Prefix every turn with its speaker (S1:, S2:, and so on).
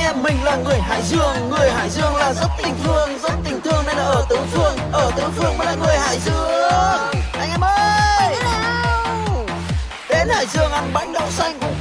S1: em mình là người Hải Dương. Người Hải Dương là rất tình thương nên là ở tứ phương mới là người Hải Dương. Anh em ơi, đến Hải Dương ăn bánh đậu xanh cùng